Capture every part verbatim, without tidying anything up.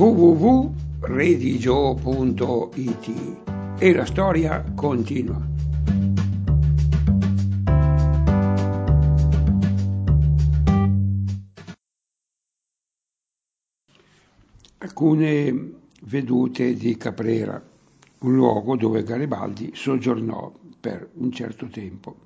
w w w punto redigio punto i t e la storia continua. Alcune vedute di Caprera, un luogo dove Garibaldi soggiornò per un certo tempo.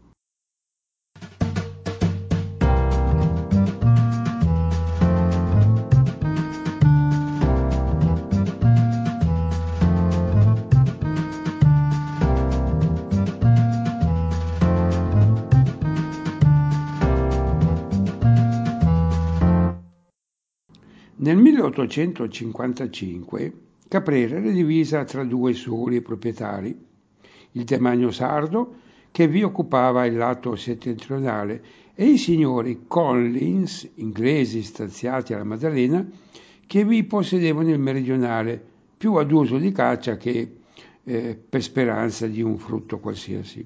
Nel milleottocentocinquantacinque Caprera era divisa tra due soli proprietari, il demanio sardo, che vi occupava il lato settentrionale, e i signori Collins, inglesi straziati alla Maddalena, che vi possedevano il meridionale, più ad uso di caccia che eh, per speranza di un frutto qualsiasi.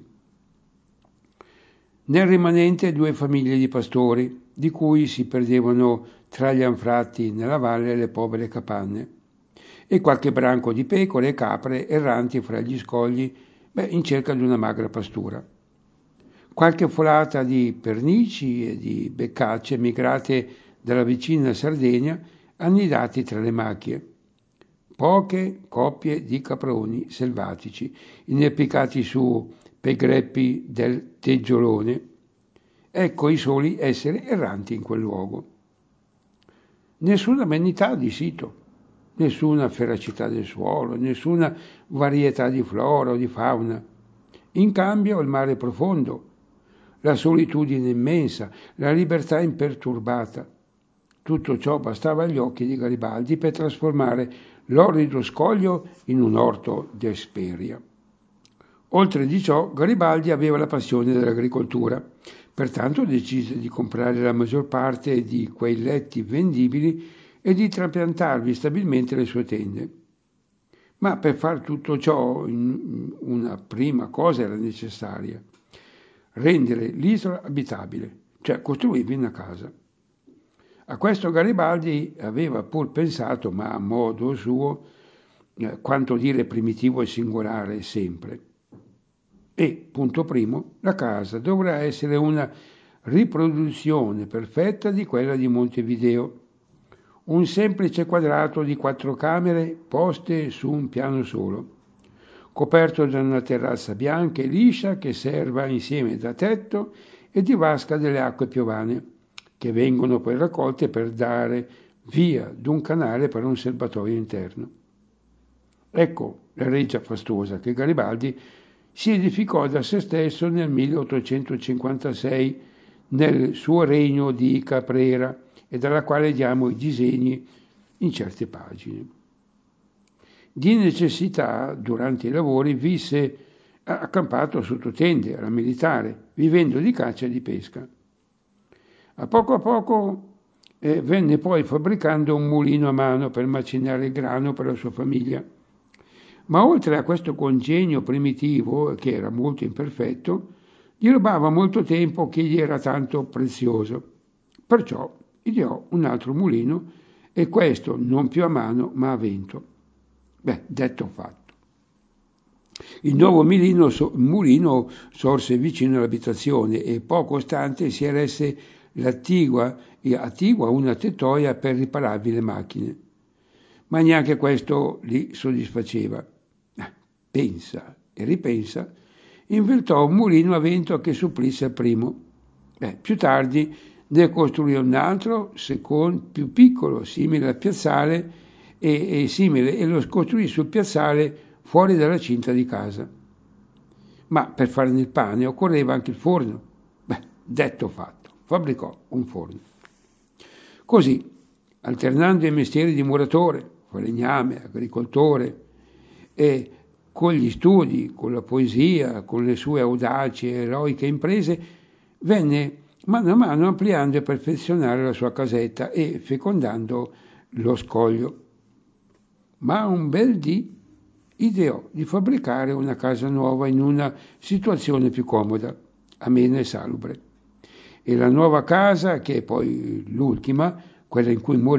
Nel rimanente due famiglie di pastori, di cui si perdevano tra gli anfratti nella valle le povere capanne, e qualche branco di pecore e capre erranti fra gli scogli, beh, in cerca di una magra pastura. Qualche folata di pernici e di beccacce migrate dalla vicina Sardegna, annidati tra le macchie. Poche coppie di caproni selvatici, ineppicati su pegreppi del teggiolone. Ecco i soli esseri erranti in quel luogo. Nessuna amenità di sito, nessuna feracità del suolo, nessuna varietà di flora o di fauna. In cambio il mare profondo, la solitudine immensa, la libertà imperturbata. Tutto ciò bastava agli occhi di Garibaldi per trasformare l'orrido scoglio in un orto d'Hesperia. Oltre di ciò, Garibaldi aveva la passione dell'agricoltura, pertanto decise di comprare la maggior parte di quei letti vendibili e di trapiantarvi stabilmente le sue tende. Ma per far tutto ciò una prima cosa era necessaria: rendere l'isola abitabile, cioè costruirvi una casa. A questo Garibaldi aveva pur pensato, ma a modo suo, eh, quanto dire primitivo e singolare sempre. E, punto primo, la casa dovrà essere una riproduzione perfetta di quella di Montevideo, un semplice quadrato di quattro camere poste su un piano solo, coperto da una terrazza bianca e liscia che serva insieme da tetto e di vasca delle acque piovane, che vengono poi raccolte per dare via d'un canale per un serbatoio interno. Ecco la reggia fastosa che Garibaldi si edificò da se stesso nel milleottocentocinquantasei nel suo regno di Caprera, e dalla quale diamo i disegni in certe pagine. Di necessità, durante i lavori, visse accampato sotto tende alla militare, vivendo di caccia e di pesca. A poco a poco eh, venne poi fabbricando un mulino a mano per macinare il grano per la sua famiglia. Ma oltre a questo congegno primitivo, che era molto imperfetto, gli rubava molto tempo che gli era tanto prezioso. Perciò ideò un altro mulino, e questo non più a mano ma a vento. Beh, detto fatto. Il nuovo mulino, so, mulino sorse vicino all'abitazione e poco stante si eresse l'attigua, attigua una tettoia per ripararvi le macchine. Ma neanche questo li soddisfaceva. Pensa e ripensa, inventò un mulino a vento che supplisse al primo. Beh, più tardi ne costruì un altro, secondo, più piccolo, simile al piazzale, e, e simile, e lo costruì sul piazzale fuori dalla cinta di casa. Ma per fare il pane occorreva anche il forno. Beh, detto fatto, fabbricò un forno. Così, alternando i mestieri di muratore, falegname, agricoltore, e con gli studi, con la poesia, con le sue audaci e eroiche imprese, venne mano a mano ampliando e perfezionare la sua casetta e fecondando lo scoglio. Ma un bel dì ideò di fabbricare una casa nuova in una situazione più comoda, amena e salubre. E la nuova casa, che è poi l'ultima, quella in cui morì,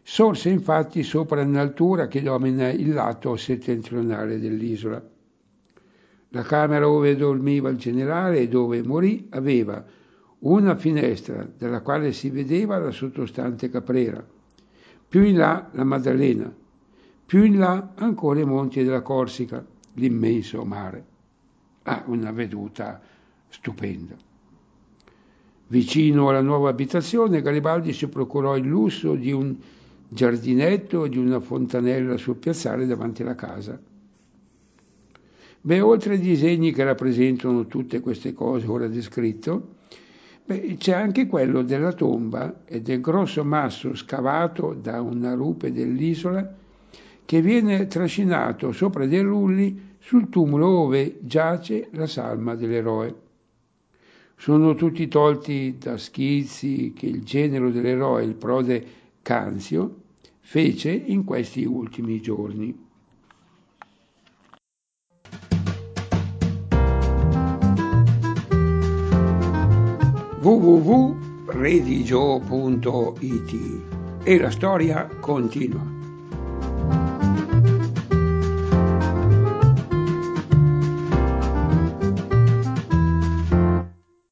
sorse infatti sopra un'altura che domina il lato settentrionale dell'isola. La camera dove dormiva il generale e dove morì aveva una finestra dalla quale si vedeva la sottostante Caprera, più in là la Maddalena, più in là ancora i monti della Corsica, l'immenso mare. Ah, una veduta stupenda. Vicino alla nuova abitazione Garibaldi si procurò il lusso di un giardinetto e di una fontanella sul piazzale davanti alla casa. Beh, oltre ai disegni che rappresentano tutte queste cose ora descritto, beh, c'è anche quello della tomba e del grosso masso scavato da una rupe dell'isola che viene trascinato sopra dei rulli sul tumulo dove giace la salma dell'eroe. Sono tutti tolti da schizzi che il genero dell'eroe, il prode Canzio, fece in questi ultimi giorni. w w w punto redigio punto it e la storia continua.